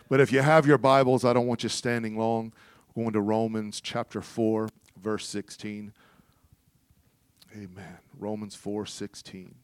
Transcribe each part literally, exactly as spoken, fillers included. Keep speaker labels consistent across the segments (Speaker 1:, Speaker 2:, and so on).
Speaker 1: But if you have your Bibles, I don't want you standing long. We're going to Romans chapter four, verse sixteen. Amen. Romans four sixteen.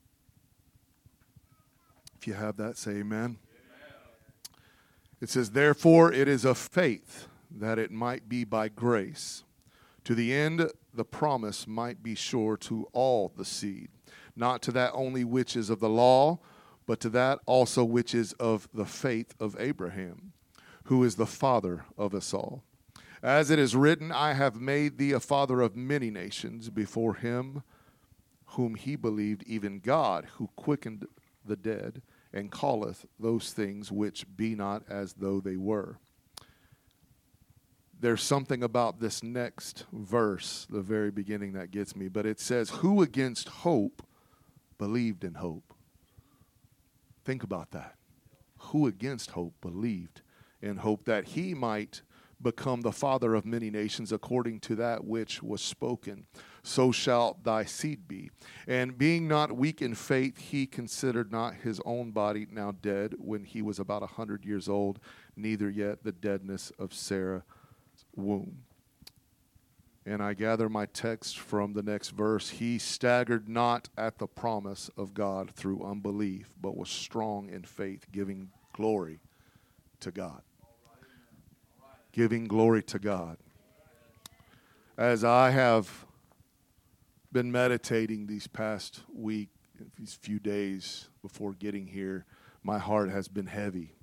Speaker 1: If you have that, say amen. Amen. It says, therefore it is of faith, that it might be by grace, to the end the promise might be sure to all the seed, not to that only which is of the law, but to that also which is of the faith of Abraham, who is the father of us all. As it is written, I have made thee a father of many nations before him whom he believed, even God, who quickened the dead, and calleth those things which be not as though they were. There's something about this next verse, the very beginning, that gets me. But it says, who against hope believed in hope? Think about that. Who against hope believed in hope that he might become the father of many nations, according to that which was spoken, so shall thy seed be. And being not weak in faith, he considered not his own body now dead, when he was about a hundred years old, neither yet the deadness of Sarah's womb. And I gather my text from the next verse. He staggered not at the promise of God through unbelief, but was strong in faith, giving glory to God. Giving glory to God. As I have been meditating these past week, these few days before getting here, my heart has been heavy.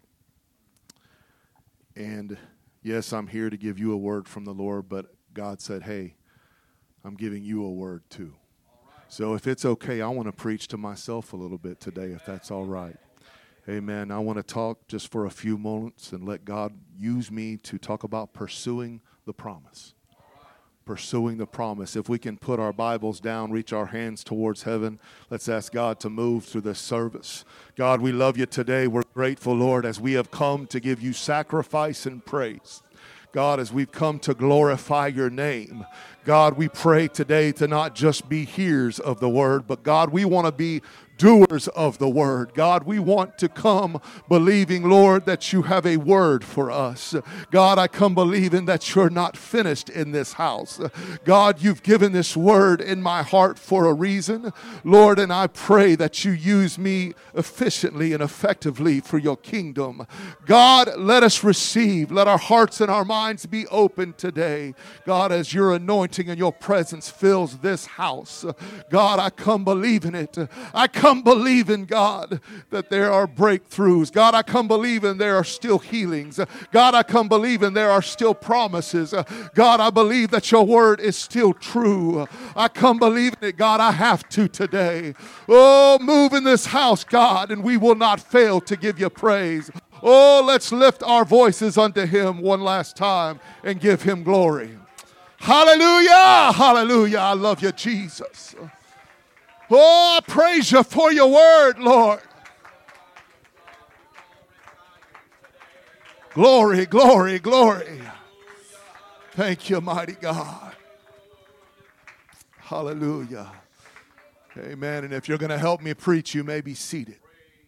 Speaker 1: And yes, I'm here to give you a word from the Lord, but God said, hey, I'm giving you a word too. So if it's okay, I want to preach to myself a little bit today, if that's all right. Amen. I want to talk just for a few moments and let God use me to talk about pursuing the promise. Pursuing the promise. If we can put our Bibles down, reach our hands towards heaven, let's ask God to move through this service. God, we love you today. We're grateful, Lord, as we have come to give you sacrifice and praise. God, as we've come to glorify your name, God, we pray today to not just be hearers of the word, but God, we want to be doers of the word. God, we want to come believing, Lord, that you have a word for us. God, I come believing that you're not finished in this house. God, you've given this word in my heart for a reason, Lord, and I pray that you use me efficiently and effectively for your kingdom. God, let us receive. Let our hearts and our minds be open today. God, as your anointing and your presence fills this house, God, I come believing it. I come believing, God, that there are breakthroughs. God, I come believing there are still healings. God, I come believing there are still promises. God, I believe that your word is still true. I come believing it, God, I have to today. Oh, move in this house, God, and we will not fail to give you praise. Oh, let's lift our voices unto him one last time and give him glory. Hallelujah, hallelujah. I love you, Jesus. Oh, I praise you for your word, Lord. Glory, glory, glory. Thank you, mighty God. Hallelujah. Amen. And if you're going to help me preach, you may be seated.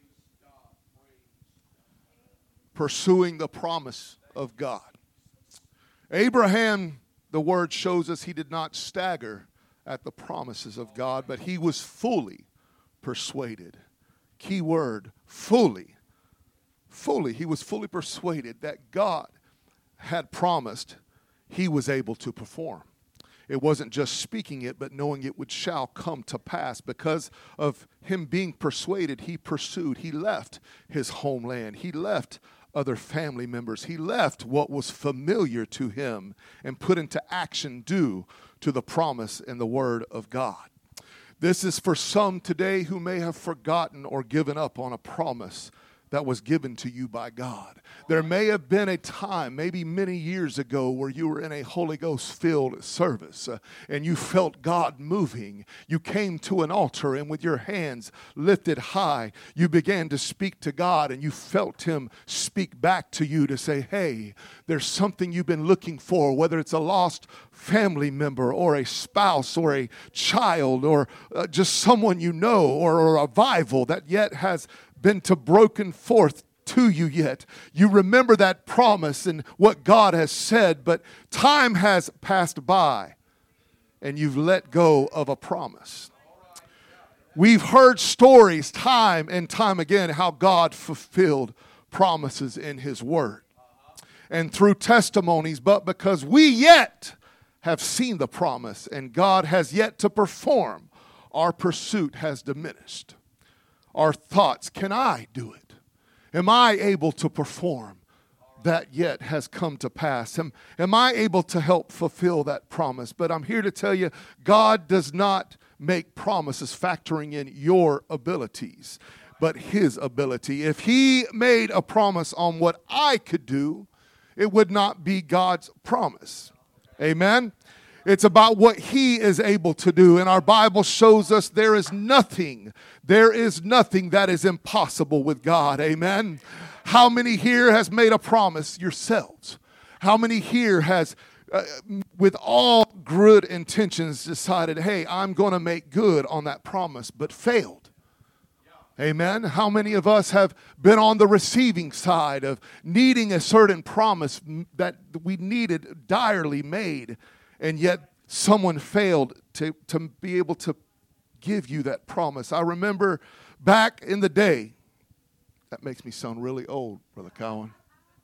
Speaker 1: Pursuing the promise of God. Abraham, the word shows us, he did not stagger at the promises of God, but he was fully persuaded. Key word, fully. Fully. He was fully persuaded that God had promised he was able to perform. It wasn't just speaking it, but knowing it would shall come to pass. Because of him being persuaded, he pursued. He left his homeland. He left other family members. He left what was familiar to him and put into action due to the promise and the word of God. This is for some today who may have forgotten or given up on a promise that was given to you by God. There may have been a time, maybe many years ago, where you were in a Holy Ghost-filled service uh, and you felt God moving. You came to an altar and with your hands lifted high, you began to speak to God and you felt him speak back to you to say, hey, there's something you've been looking for, whether it's a lost family member or a spouse or a child or uh, just someone you know, or a revival that yet has been to broken forth to you yet. You remember that promise and what God has said, but time has passed by and you've let go of a promise. We've heard stories time and time again how God fulfilled promises in His Word and through testimonies, but because we yet have seen the promise and God has yet to perform, our pursuit has diminished. Our thoughts, can I do it? Am I able to perform? That yet has come to pass. Am, am I able to help fulfill that promise? But I'm here to tell you, God does not make promises factoring in your abilities, but His ability. If He made a promise on what I could do, it would not be God's promise. Amen? It's about what He is able to do. And our Bible shows us there is nothing, there is nothing that is impossible with God. Amen? How many here has made a promise yourselves? How many here has, uh, with all good intentions, decided, hey, I'm going to make good on that promise, but failed? Amen. How many of us have been on the receiving side of needing a certain promise that we needed direly made, and yet someone failed to, to be able to give you that promise? I remember back in the day, that makes me sound really old, Brother Cowan.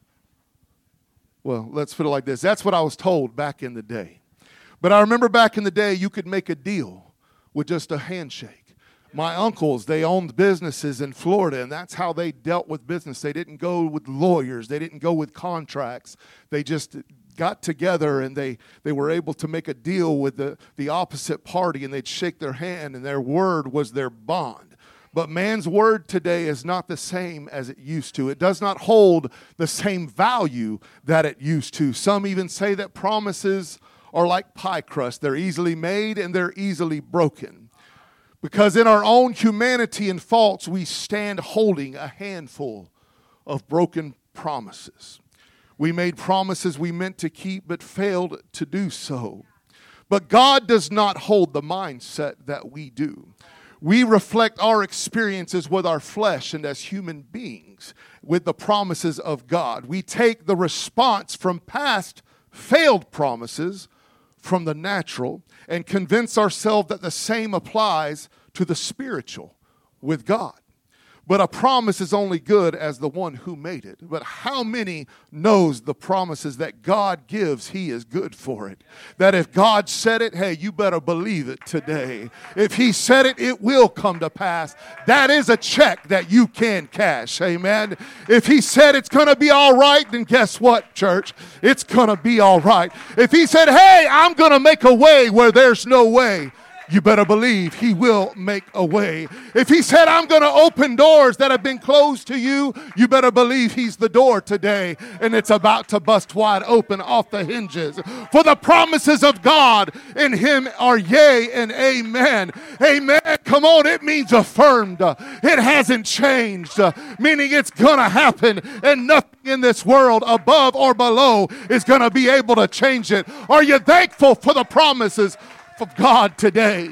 Speaker 1: Well, let's put it like this. That's what I was told back in the day. But I remember back in the day, you could make a deal with just a handshake. My uncles, they owned businesses in Florida, and that's how they dealt with business. They didn't go with lawyers. They didn't go with contracts. They just got together, and they, they were able to make a deal with the, the opposite party, and they'd shake their hand, and their word was their bond. But man's word today is not the same as it used to. It does not hold the same value that it used to. Some even say that promises are like pie crust. They're easily made and they're easily broken. Because in our own humanity and faults, we stand holding a handful of broken promises. We made promises we meant to keep but failed to do so. But God does not hold the mindset that we do. We reflect our experiences with our flesh and as human beings with the promises of God. We take the response from past failed promises from the natural and convince ourselves that the same applies to the spiritual with God. But a promise is only good as the one who made it. But how many knows the promises that God gives, He is good for it? That if God said it, hey, you better believe it today. If He said it, it will come to pass. That is a check that you can cash. Amen. If He said it's going to be all right, then guess what, church? It's going to be all right. If He said, hey, I'm going to make a way where there's no way, you better believe He will make a way. If He said, I'm going to open doors that have been closed to you, you better believe He's the door today, and it's about to bust wide open off the hinges. For the promises of God in Him are yea and amen. Amen. Come on, it means affirmed. It hasn't changed, meaning it's going to happen, and nothing in this world above or below is going to be able to change it. Are you thankful for the promises of God today?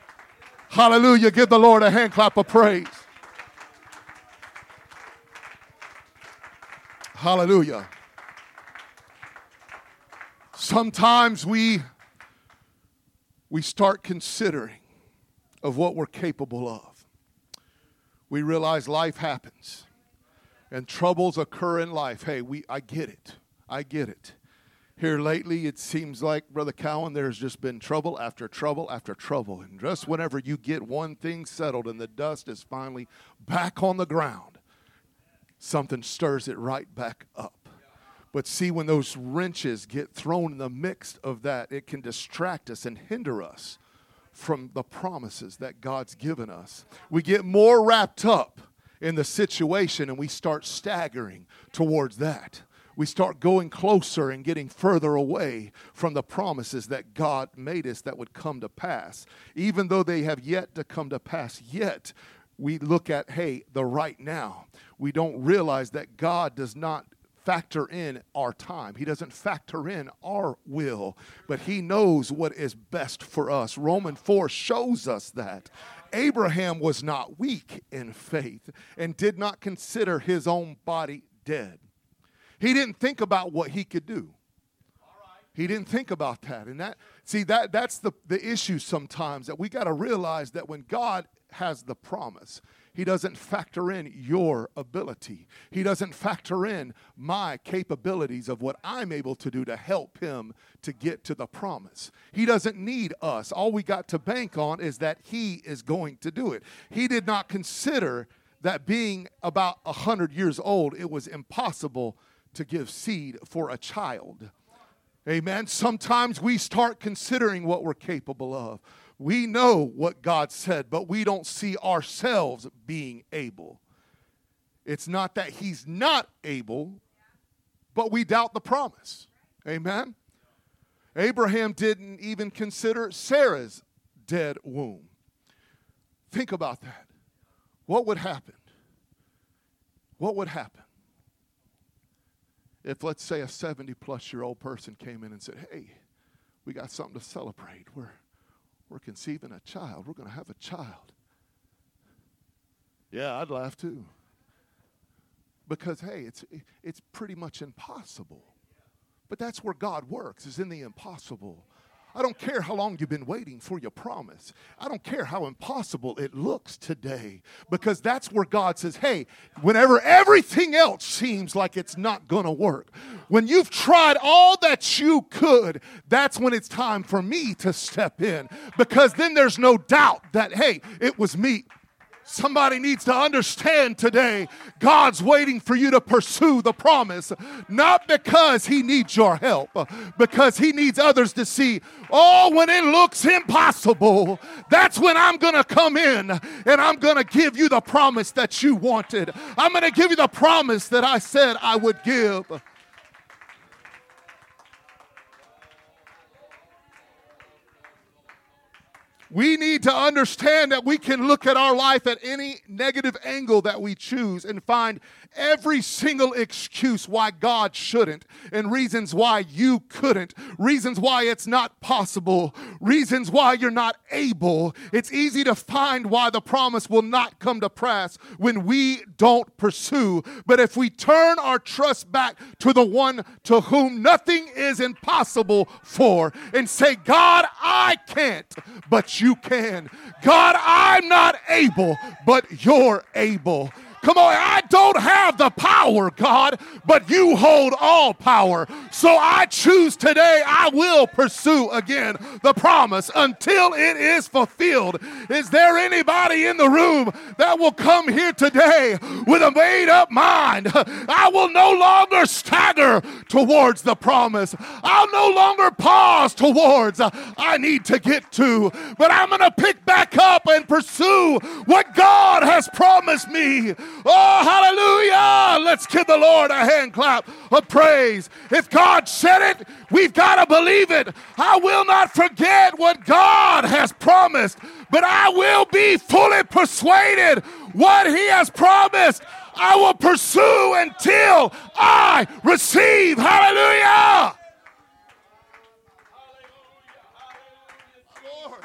Speaker 1: Hallelujah. Give the Lord a hand clap of praise. Hallelujah. Sometimes we we start considering of what we're capable of. We realize life happens and troubles occur in life. Hey, we I get it. I get it. Here lately, it seems like, Brother Cowan, there's just been trouble after trouble after trouble. And just whenever you get one thing settled and the dust is finally back on the ground, something stirs it right back up. But see, when those wrenches get thrown in the mix of that, it can distract us and hinder us from the promises that God's given us. We get more wrapped up in the situation and we start staggering towards that. We start going closer and getting further away from the promises that God made us that would come to pass. Even though they have yet to come to pass, yet we look at, hey, the right now. We don't realize that God does not factor in our time. He doesn't factor in our will, but He knows what is best for us. Romans four shows us that. Abraham was not weak in faith and did not consider his own body dead. He didn't think about what he could do. He didn't think about that. And that, see, that that's the, the issue sometimes, that we got to realize that when God has the promise, he doesn't factor in your ability. He doesn't factor in my capabilities of what I'm able to do to help him to get to the promise. He doesn't need us. All we got to bank on is that he is going to do it. He did not consider that being about one hundred years old, it was impossible to give seed for a child. Amen. Sometimes we start considering what we're capable of. We know what God said, but we don't see ourselves being able. It's not that he's not able, but we doubt the promise. Amen. Abraham didn't even consider Sarah's dead womb. Think about that. What would happen? What would happen if, let's say, a seventy-plus-year-old person came in and said, hey, we got something to celebrate. We're, we're conceiving a child. We're going to have a child. Yeah, I'd laugh too. Because, hey, it's, it's pretty much impossible. But that's where God works, is in the impossible. I don't care how long you've been waiting for your promise. I don't care how impossible it looks today, because that's where God says, hey, whenever everything else seems like it's not going to work, when you've tried all that you could, that's when it's time for me to step in, because then there's no doubt that, hey, it was me. Somebody needs to understand today, God's waiting for you to pursue the promise, not because he needs your help, because he needs others to see, oh, when it looks impossible, that's when I'm going to come in and I'm going to give you the promise that you wanted. I'm going to give you the promise that I said I would give. We need to understand that we can look at our life at any negative angle that we choose and find every single excuse why God shouldn't, and reasons why you couldn't, reasons why it's not possible, reasons why you're not able. It's easy to find why the promise will not come to pass when we don't pursue. But if we turn our trust back to the one to whom nothing is impossible for, and say, God, I can't, but you can. God, I'm not able, but you're able. Come on, I don't have the power, God, but you hold all power. So I choose today, I will pursue again the promise until it is fulfilled. Is there anybody in the room that will come here today with a made-up mind? I will no longer stagger towards the promise. I'll no longer pause towards uh, I need to get to, but I'm going to pick back up and pursue what God has promised me. Oh, hallelujah. Let's give the Lord a hand clap of praise. If God said it, we've got to believe it. I will not forget what God has promised, but I will be fully persuaded what he has promised. I will pursue until I receive. Hallelujah. Lord.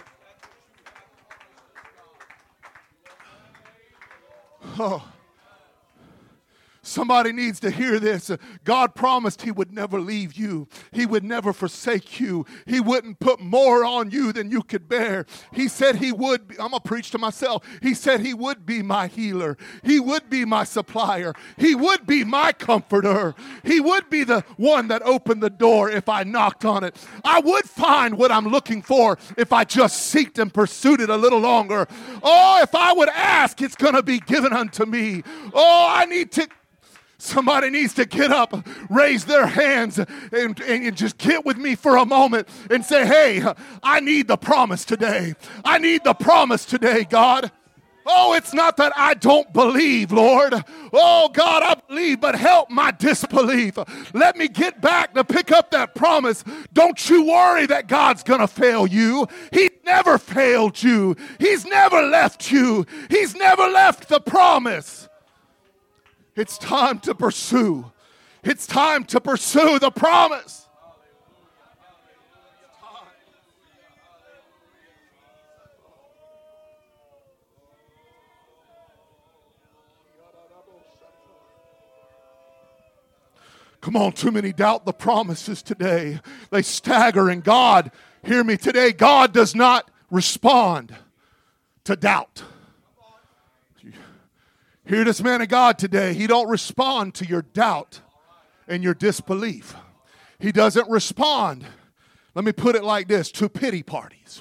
Speaker 1: Oh. Somebody needs to hear this. God promised he would never leave you. He would never forsake you. He wouldn't put more on you than you could bear. He said he would be, I'm going to preach to myself. He said he would be my healer. He would be my supplier. He would be my comforter. He would be the one that opened the door if I knocked on it. I would find what I'm looking for if I just seeked and pursued it a little longer. Oh, if I would ask, it's going to be given unto me. Oh, I need to... Somebody needs to get up, raise their hands, and, and just get with me for a moment and say, hey, I need the promise today. I need the promise today, God. Oh, it's not that I don't believe, Lord. Oh, God, I believe, but help my disbelief. Let me get back to pick up that promise. Don't you worry that God's going to fail you. He never failed you. He's never left you. He's never left the promise. It's time to pursue. It's time to pursue the promise. Come on, too many doubt the promises today. They stagger, and God, hear me today, God does not respond to doubt. Hear this man of God today. He don't respond to your doubt and your disbelief. He doesn't respond, let me put it like this, to pity parties.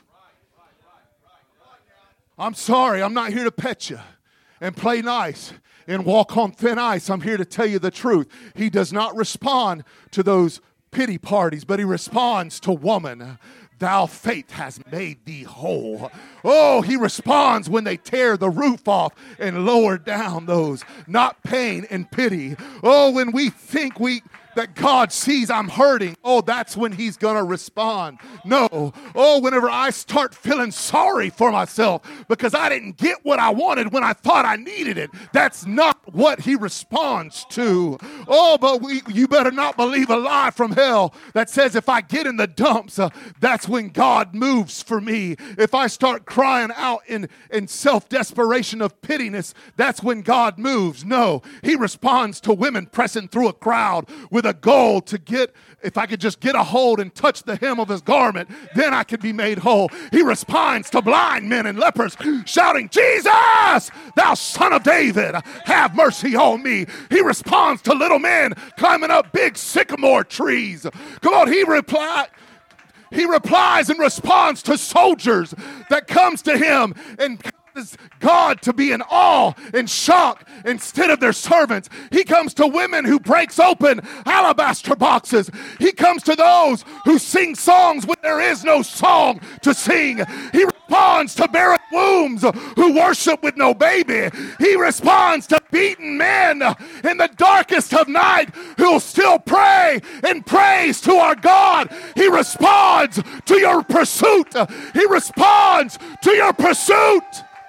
Speaker 1: I'm sorry, I'm not here to pet you and play nice and walk on thin ice. I'm here to tell you the truth. He does not respond to those pity parties, but he responds to woman. Thou faith has made thee whole. Oh, he responds when they tear the roof off and lower down those, not pain and pity. Oh, when we think we that God sees I'm hurting, oh, that's when he's going to respond. No. Oh, whenever I start feeling sorry for myself because I didn't get what I wanted when I thought I needed it, that's not what he responds to. Oh, but we, you better not believe a lie from hell that says if I get in the dumps, uh, that's when God moves for me. If I start crying out in, in self-desperation of pittiness, that's when God moves. No, he responds to women pressing through a crowd with a goal to get, if I could just get a hold and touch the hem of his garment, then I could be made whole. He responds to blind men and lepers shouting, Jesus, thou son of David, have mercy on me. He responds to little men climbing up big sycamore trees. Come on, he replied. He replies and responds to soldiers that comes to him and God to be in awe and shock instead of their servants. He comes to women who breaks open alabaster boxes. He comes to those who sing songs when there is no song to sing. He responds to barren wombs who worship with no baby. He responds to beaten men in the darkest of night who will still pray and praise to our God. He responds to your pursuit. He responds to your pursuit.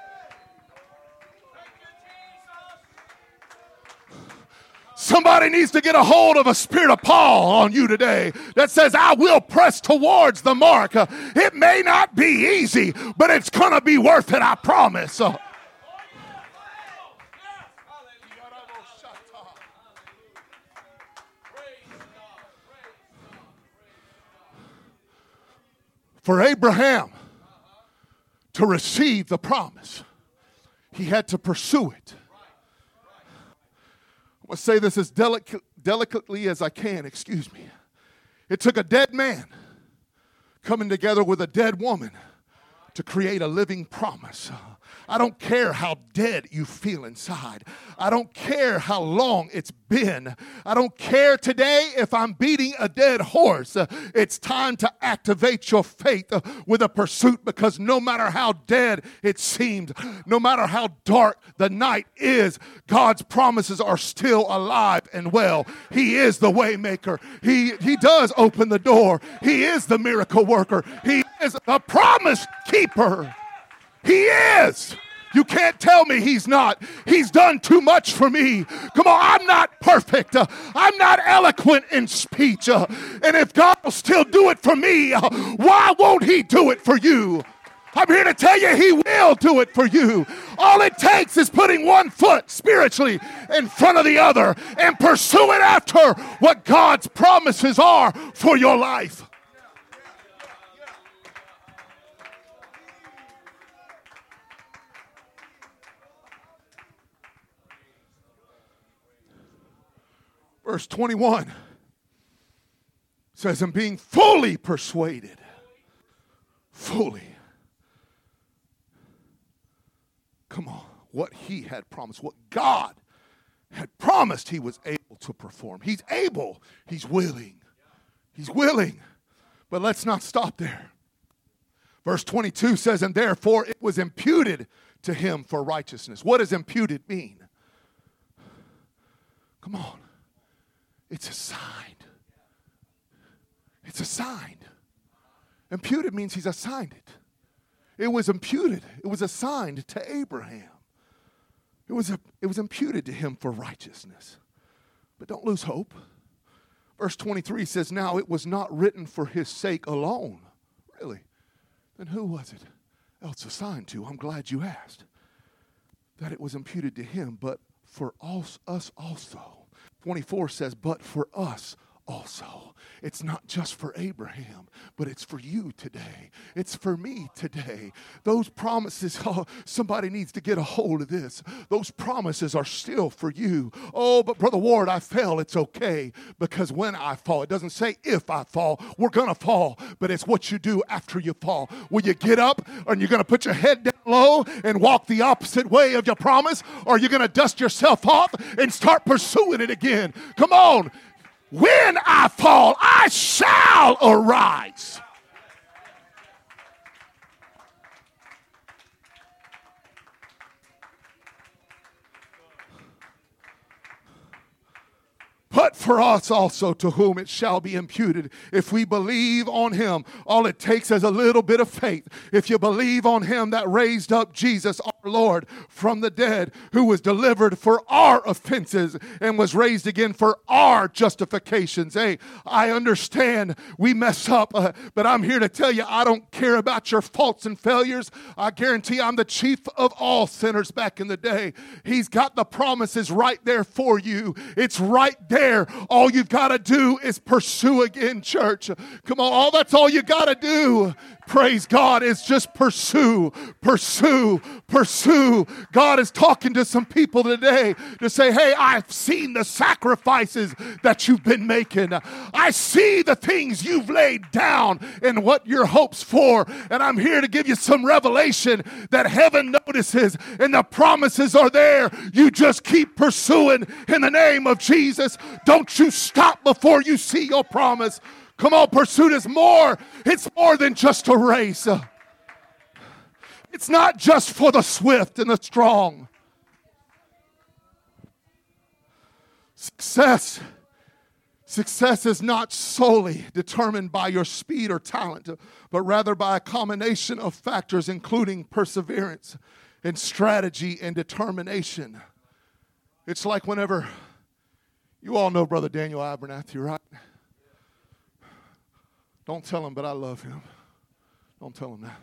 Speaker 1: Somebody needs to get a hold of a spirit of Paul on you today that says, I will press towards the mark. It may not be easy, but it's going to be worth it, I promise. For Abraham to receive the promise, he had to pursue it. I'm going to say this as delicate, delicately as I can, excuse me. It took a dead man coming together with a dead woman to create a living promise. I don't care how dead you feel inside. I don't care how long it's been. I don't care today if I'm beating a dead horse. It's time to activate your faith with a pursuit, because no matter how dead it seems, no matter how dark the night is, God's promises are still alive and well. He is the way maker. He, he does open the door. He is the miracle worker. He is a promise keeper. He is. You can't tell me he's not. He's done too much for me. Come on, I'm not perfect. Uh, I'm not eloquent in speech. Uh, and if God will still do it for me, uh, why won't he do it for you? I'm here to tell you he will do it for you. All it takes is putting one foot spiritually in front of the other and pursuing after what God's promises are for your life. Verse twenty-one says, and being fully persuaded, fully, come on, what he had promised, what God had promised he was able to perform. He's able, he's willing, he's willing. But let's not stop there. Verse twenty-two says, and therefore it was imputed to him for righteousness. What does imputed mean? Come on. It's assigned. It's assigned. Imputed means he's assigned it. It was imputed. It was assigned to Abraham. It was, a, it was imputed to him for righteousness. But don't lose hope. Verse twenty-three says, now it was not written for his sake alone. Really? Then who was it else assigned to? I'm glad you asked. That it was imputed to him, but for us also. twenty-four says, but for us also. It's not just for Abraham, but it's for you today. It's for me today. Those promises, oh, somebody needs to get a hold of this. Those promises are still for you. Oh, but Brother Ward, I fell. It's okay, because when I fall, it doesn't say if I fall. We're going to fall, but it's what you do after you fall. Will you get up, and you're going to put your head down low and walk the opposite way of your promise, or are you going to dust yourself off and start pursuing it again? Come on. When I fall, I shall arise. But for us also, to whom it shall be imputed, if we believe on him. All it takes is a little bit of faith. If you believe on him that raised up Jesus, our Lord, from the dead, who was delivered for our offenses and was raised again for our justifications. Hey, I understand we mess up, uh, but I'm here to tell you, I don't care about your faults and failures. I guarantee I'm the chief of all sinners back in the day. He's got the promises right there for you. It's right there. All you've got to do is pursue again, church. Come on, all that's all you got to do. Praise God, is just pursue, pursue, pursue. God is talking to some people today to say, hey, I've seen the sacrifices that you've been making. I see the things you've laid down and what your hope's for. And I'm here to give you some revelation that heaven notices and the promises are there. You just keep pursuing in the name of Jesus. Don't you stop before you see your promise. Come on, pursuit is more. It's more than just a race. It's not just for the swift and the strong. Success, success is not solely determined by your speed or talent, but rather by a combination of factors, including perseverance and strategy and determination. It's like whenever, you all know Brother Daniel Abernathy, right? Don't tell him, but I love him. Don't tell him that.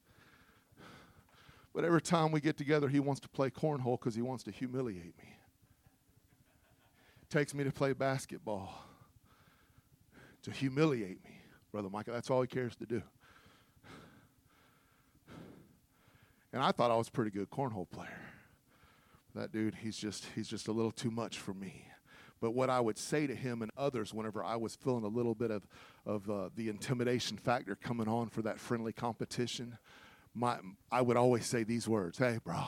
Speaker 1: But every time we get together, he wants to play cornhole because he wants to humiliate me. Takes me to play basketball to humiliate me, Brother Michael. That's all he cares to do. And I thought I was a pretty good cornhole player. That dude, he's just he's just a little too much for me. But what I would say to him and others whenever I was feeling a little bit of, of uh, the intimidation factor coming on for that friendly competition, my, I would always say these words, hey, bro,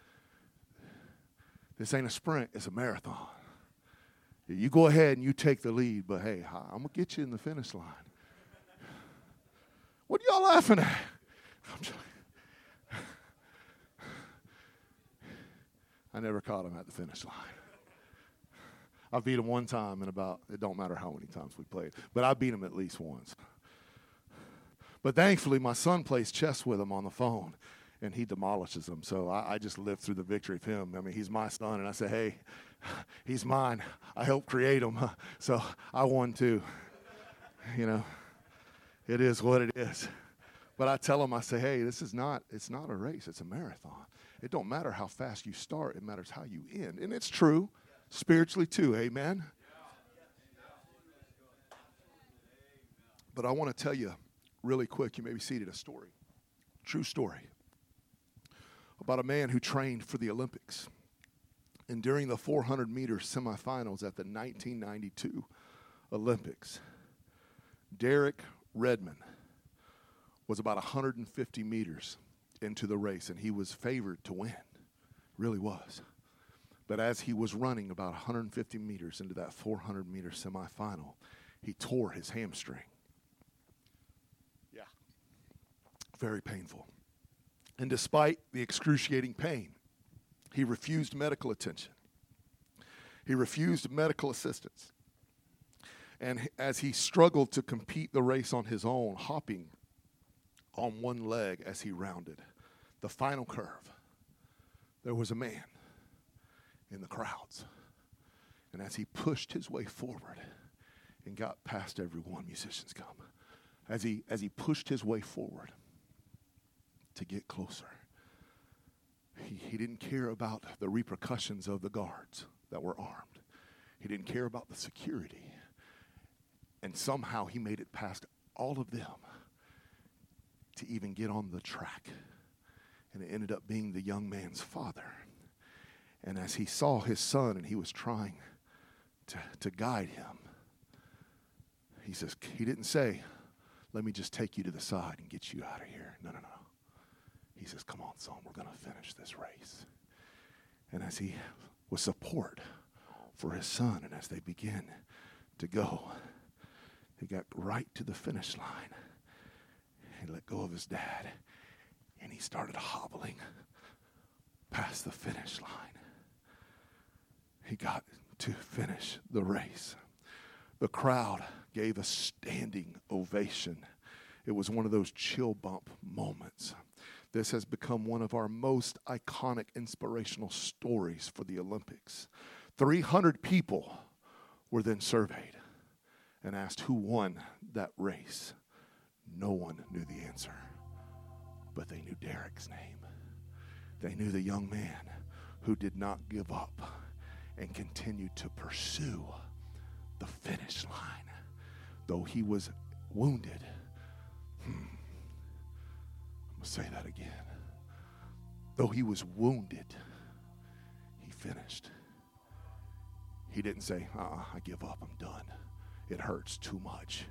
Speaker 1: this ain't a sprint, it's a marathon. You go ahead and you take the lead, but hey, I'm going to get you in the finish line. What are y'all laughing at? I'm just, I never caught him at the finish line. I beat him one time in about, it don't matter how many times we played, but I beat him at least once. But thankfully, my son plays chess with him on the phone, and he demolishes him. So I, I just lived through the victory of him. I mean, he's my son, and I say, hey, he's mine. I helped create him, so I won too. You know, it is what it is. But I tell him, I say, hey, this is not, it's not a race, it's a marathon. It don't matter how fast you start, it matters how you end. And it's true. Spiritually too, amen? But I want to tell you really quick, you may be seated, a story, true story, about a man who trained for the Olympics. And during the four hundred meter semifinals at the nineteen ninety-two Olympics, Derek Redmond was about one hundred fifty meters into the race, and he was favored to win, really was. But as he was running about one hundred fifty meters into that four hundred meter semifinal, he tore his hamstring. Yeah. Very painful. And despite the excruciating pain, he refused medical attention. He refused medical assistance. And as he struggled to compete the race on his own, hopping on one leg as he rounded the final curve, there was a man in the crowds. And as he pushed his way forward and got past everyone, musicians come, as he as he pushed his way forward to get closer, he, he didn't care about the repercussions of the guards that were armed. He didn't care about the security. And somehow he made it past all of them to even get on the track. And it ended up being the young man's father. And as he saw his son and he was trying to, to guide him, he says, he didn't say, let me just take you to the side and get you out of here. No, no, no. He says, come on, son, we're going to finish this race. And as he was support for his son, and as they begin to go, he got right to the finish line. He let go of his dad, and he started hobbling past the finish line. He got to finish the race. The crowd gave a standing ovation. It was one of those chill bump moments. This has become one of our most iconic inspirational stories for the Olympics. three hundred people were then surveyed and asked who won that race. No one knew the answer, but they knew Derek's name. They knew the young man who did not give up and continued to pursue the finish line. Though he was wounded. Hmm. I'm going to say that again. Though he was wounded, he finished. He didn't say, uh-uh, I give up, I'm done. It hurts too much.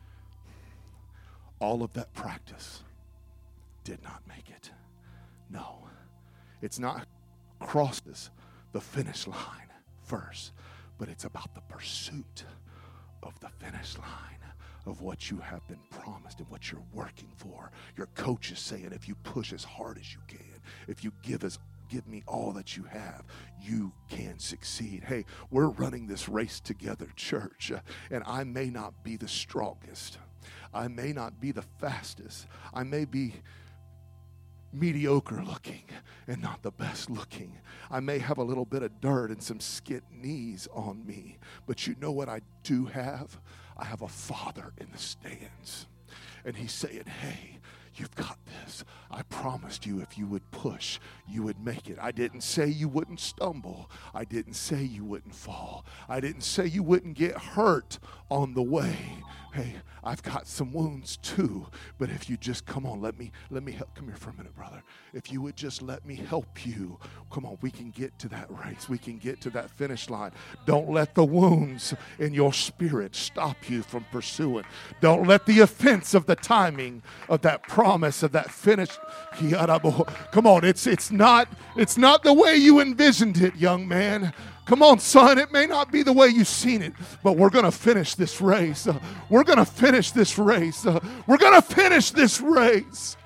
Speaker 1: All of that practice did not make it. No. It's not crosses the finish line first, but it's about the pursuit of the finish line of what you have been promised and what you're working for. Your coach is saying, if you push as hard as you can, if you give as give me all that you have, you can succeed. Hey, we're running this race together, church, and I may not be the strongest. I may not be the fastest. I may be mediocre looking and not the best looking. I may have a little bit of dirt and some skit knees on me, but you know what I do have? I have a father in the stands, and he's saying, hey, you've got this. I promised you if you would push, you would make it. I didn't say you wouldn't stumble. I didn't say you wouldn't fall. I didn't say you wouldn't get hurt on the way. Hey, I've got some wounds too, but if you just, come on, let me, let me help. Come here for a minute, brother. If you would just let me help you, come on, we can get to that race. We can get to that finish line. Don't let the wounds in your spirit stop you from pursuing. Don't let the offense of the timing of that promise of that finish. Come on, it's it's not it's not the way you envisioned it, young man. Come on, son, it may not be the way you've seen it, but we're going to finish this race. Uh, we're going to finish this race. Uh, we're going to finish this race.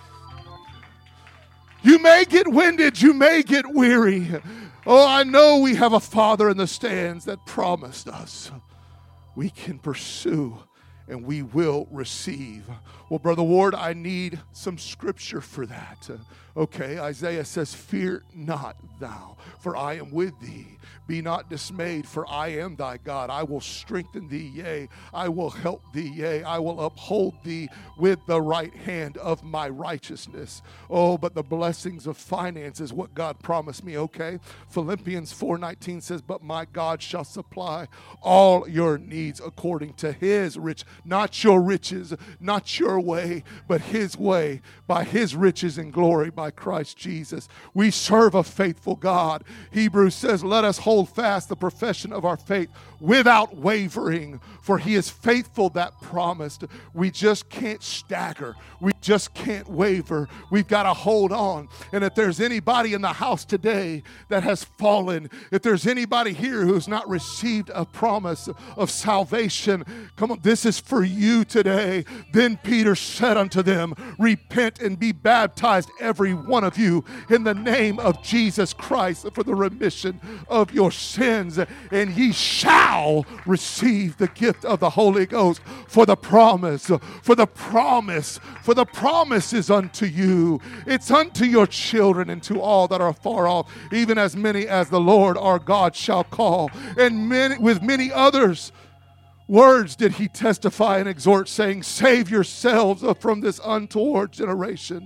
Speaker 1: You may get winded. You may get weary. Oh, I know we have a father in the stands that promised us we can pursue and we will receive. Well, Brother Ward, I need some scripture for that. Uh, okay, Isaiah says, fear not thou, for I am with thee. Be not dismayed, for I am thy God. I will strengthen thee, yea, I will help thee, yea, I will uphold thee with the right hand of my righteousness. Oh, but the blessings of finance is what God promised me, okay? Philippians four nineteen says, but my God shall supply all your needs according to his rich, not your riches, not your way, but his way, by his riches and glory by Christ Jesus. We serve a faithful God. Hebrews says, let us hold fast the profession of our faith without wavering, for he is faithful that promised. We just can't stagger. We just can't waver. We've got to hold on. And if there's anybody in the house today that has fallen, if there's anybody here who's not received a promise of salvation, come on, this is for you today. Then Peter said unto them, repent and be baptized, every one of you, in the name of Jesus Christ for the remission of your sins, and ye shall receive the gift of the Holy Ghost. For the promise, for the promise, for the promise is unto you. It's unto your children and to all that are far off, even as many as the Lord our God shall call. And many, with many others words did he testify and exhort, saying, save yourselves from this untoward generation.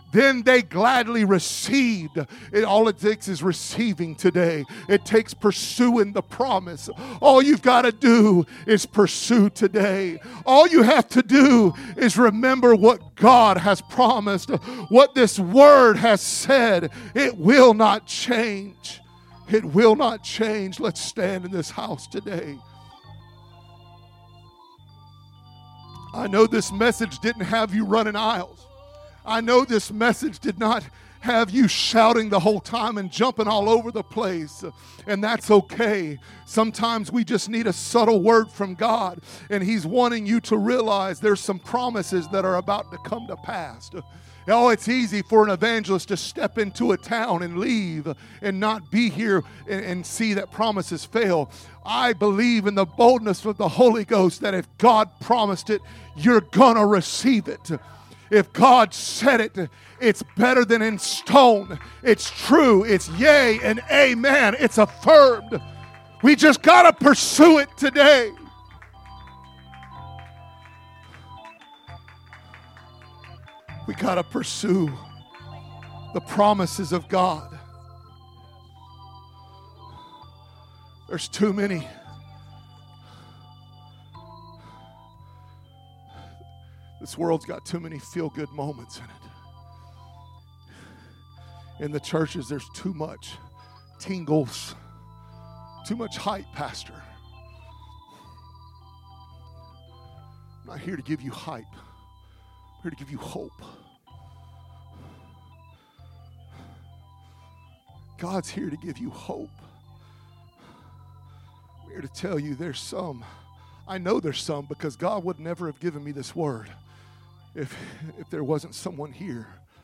Speaker 1: then they gladly received. It, all it takes is receiving today. It takes pursuing the promise. All you've got to do is pursue today. All you have to do is remember what God has promised, what this word has said. It will not change. It will not change. Let's stand in this house today. I know this message didn't have you running aisles. I know this message did not have you shouting the whole time and jumping all over the place, and that's okay. Sometimes we just need a subtle word from God, and He's wanting you to realize there's some promises that are about to come to pass. Oh, it's easy for an evangelist to step into a town and leave and not be here and, and see that promises fail. I believe in the boldness of the Holy Ghost that if God promised it, you're gonna receive it. If God said it, it's better than in stone. It's true. It's yea and amen. It's affirmed. We just got to pursue it today. We got to pursue the promises of God. There's too many. This world's got too many feel-good moments in it. In the churches, there's too much tingles, too much hype, Pastor. I'm not here to give you hype. I'm here to give you hope. God's here to give you hope. I'm here to tell you there's some. I know there's some because God would never have given me this word if, if there wasn't someone here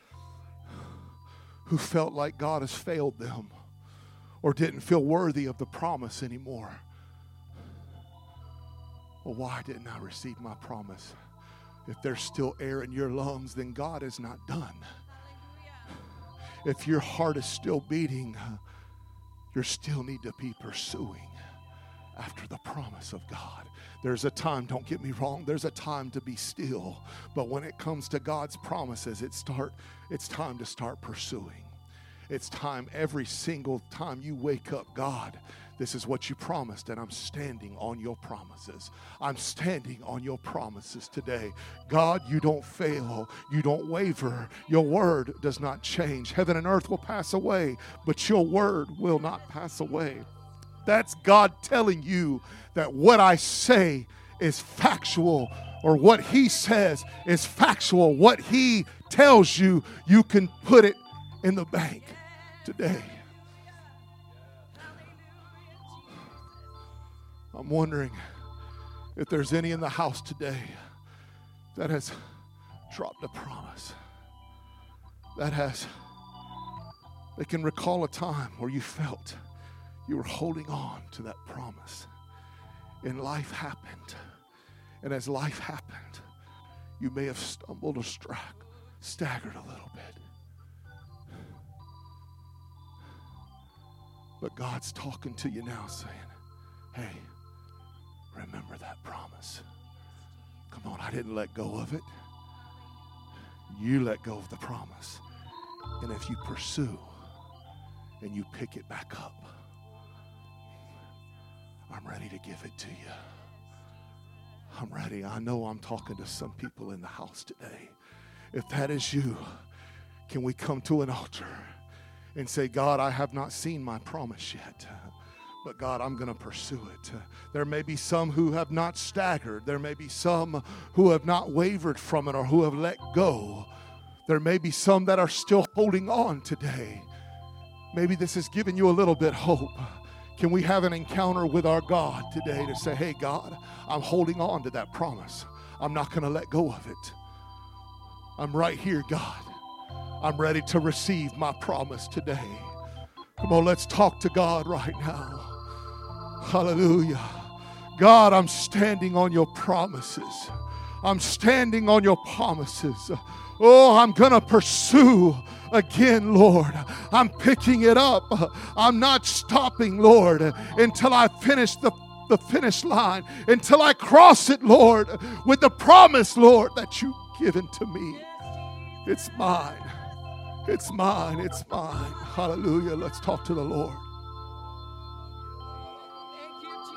Speaker 1: who felt like God has failed them or didn't feel worthy of the promise anymore. Well, why didn't I receive my promise? If there's still air in your lungs, then God is not done. If your heart is still beating, you still need to be pursuing after the promise of God. There's a time, don't get me wrong, there's a time to be still. But when it comes to God's promises, it start, it's time to start pursuing. It's time every single time you wake up, God, this is what you promised, and I'm standing on your promises. I'm standing on your promises today. God, you don't fail. You don't waver. Your word does not change. Heaven and earth will pass away, but your word will not pass away. That's God telling you that what I say is factual, or what He says is factual. What He tells you, you can put it in the bank today. I'm wondering if there's any in the house today that has dropped a promise, that has, they can recall a time where you felt you were holding on to that promise, and life happened. And as life happened, you may have stumbled or struck, staggered a little bit. But God's talking to you now saying, hey, remember that promise. Come on, I didn't let go of it. You let go of the promise. And if you pursue and you pick it back up, I'm ready to give it to you. I'm ready. I know I'm talking to some people in the house today. If that is you, can we come to an altar and say, God, I have not seen my promise yet, but God, I'm going to pursue it. There may be some who have not staggered. There may be some who have not wavered from it or who have let go. There may be some that are still holding on today. Maybe this has given you a little bit hope. Can we have an encounter with our God today to say, hey, God, I'm holding on to that promise. I'm not going to let go of it. I'm right here, God. I'm ready to receive my promise today. Come on, let's talk to God right now. Hallelujah. God, I'm standing on your promises. I'm standing on your promises. Oh, I'm going to pursue again, Lord. I'm picking it up. I'm not stopping, Lord, until I finish the, the finish line, until I cross it, Lord, with the promise, Lord, that you've given to me. It's mine. It's mine. It's mine. Hallelujah. Let's talk to the Lord.